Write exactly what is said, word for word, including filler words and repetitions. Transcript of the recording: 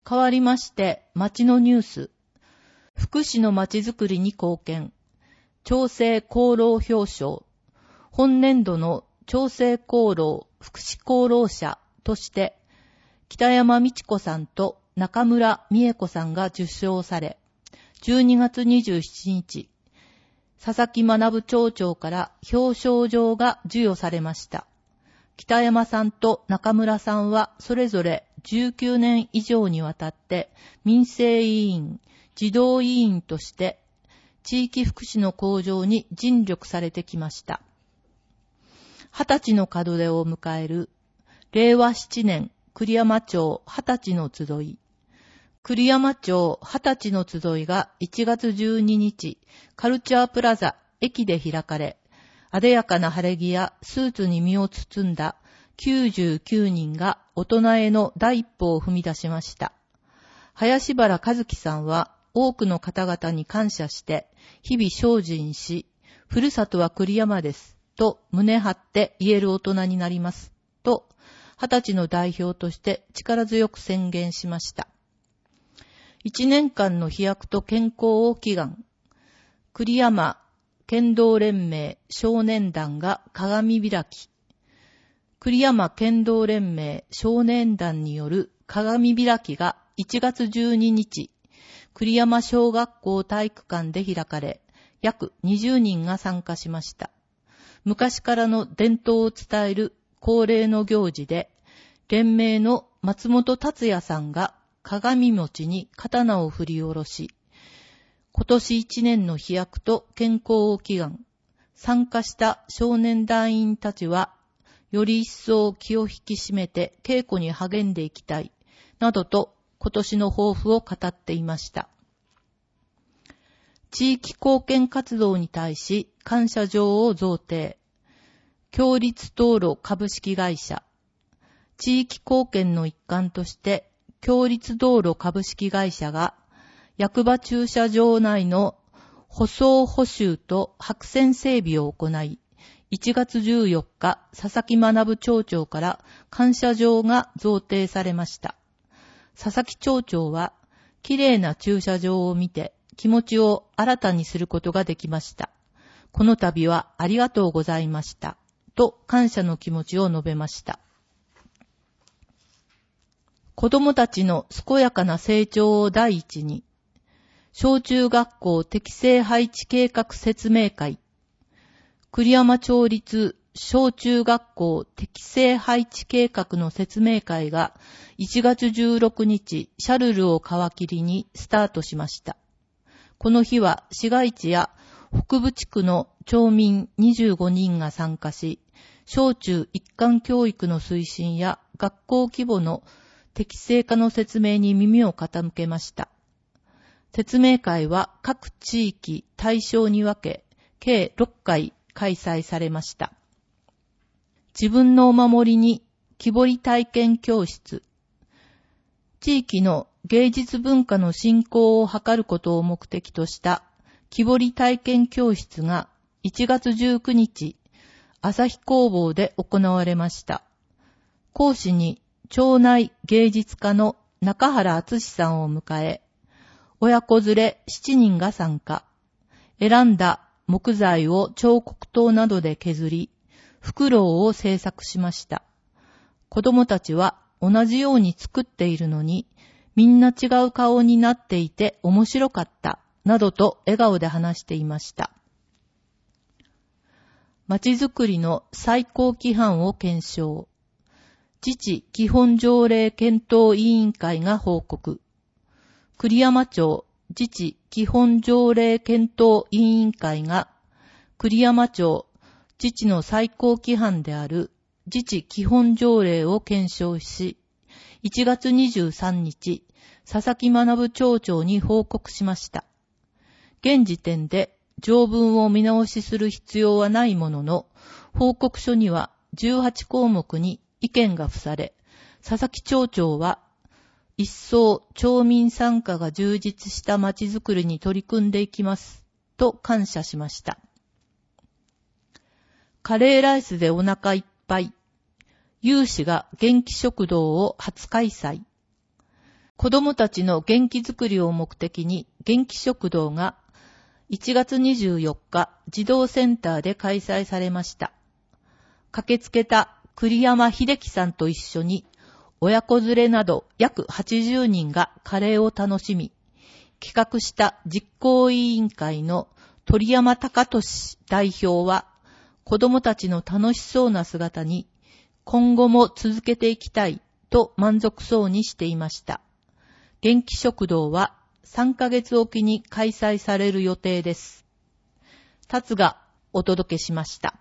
変わりまして、町のニュース。福祉の町づくりに貢献。長生功労表彰。本年度の長生功労福祉功労者として、北山美智子さんと中村美恵子さんが受賞され、じゅうにがつにじゅうしちにち、佐々木学町長から表彰状が授与されました。北山さんと中村さんはそれぞれじゅうきゅうねん以上にわたって民生委員、児童委員として地域福祉の向上に尽力されてきました。二十歳の門出を迎えるれいわななねん栗山町二十歳の集い。栗山町二十歳の集いがいちがつじゅうににちカルチャープラザ駅で開かれ、あでやかな晴れ着やスーツに身を包んだきゅうじゅうきゅうにんが大人への第一歩を踏み出しました。林原和樹さんは多くの方々に感謝して日々精進し、ふるさとは栗山ですと胸張って言える大人になりますと、二十歳の代表として力強く宣言しました。一年間の飛躍と健康を祈願。栗山剣道連盟少年団が鏡開き。栗山剣道連盟少年団による鏡開きがいちがつじゅうににち、栗山小学校体育館で開かれ、約にじゅうにんが参加しました。昔からの伝統を伝える恒例の行事で、連盟の松本達也さんが鏡餅に刀を振り下ろし、今年一年の飛躍と健康を祈願。参加した少年団員たちは、より一層気を引き締めて稽古に励んでいきたい、などと今年の抱負を語っていました。地域貢献活動に対し感謝状を贈呈。共立道路株式会社。地域貢献の一環として、共立道路株式会社が、役場駐車場内の舗装補修と白線整備を行い、いちがつじゅうよっか、佐々木学町長から感謝状が贈呈されました。佐々木町長は、きれいな駐車場を見て気持ちを新たにすることができました。この度はありがとうございました。と感謝の気持ちを述べました。子どもたちの健やかな成長を第一に、小中学校適正配置計画説明会。栗山町立小中学校適正配置計画の説明会がいちがつじゅうろくにちシャルルを皮切りにスタートしました。この日は市街地や北部地区の町民にじゅうごにんが参加し、小中一貫教育の推進や学校規模の適正化の説明に耳を傾けました。説明会は各地域対象に分け、計ろっかい開催されました。自分のお守りに木彫り体験教室。地域の芸術文化の振興を図ることを目的とした木彫り体験教室がいちがつじゅうくにち、朝日工房で行われました。講師に町内芸術家の中原敦さんを迎え、親子連れしちにんが参加。選んだ木材を彫刻刀などで削り、フクロウを制作しました。子供たちは同じように作っているのに、みんな違う顔になっていて面白かった、などと笑顔で話していました。まちづくりの最高規範を検証。自治基本条例検討委員会が報告。栗山町自治基本条例検討委員会が栗山町自治の最高規範である自治基本条例を検証し、いちがつにじゅうさんにち、佐々木学町長に報告しました。現時点で条文を見直しする必要はないものの、報告書にはじゅうはちこうもくに意見が付され、佐々木町長は一層町民参加が充実したまちづくりに取り組んでいきますと感謝しました。カレーライスでお腹いっぱい。有志が元気食堂を初開催。 子供たちの元気づくりを目的に元気食堂がいちがつにじゅうよっか児童センターで開催されました。駆けつけた栗山秀樹さんと一緒に親子連れなど約はちじゅうにんがカレーを楽しみ、企画した実行委員会の鳥山貴俊代表は子供たちの楽しそうな姿に今後も続けていきたいと満足そうにしていました。元気食堂はさんかげつおきに開催される予定です。達がお届けしました。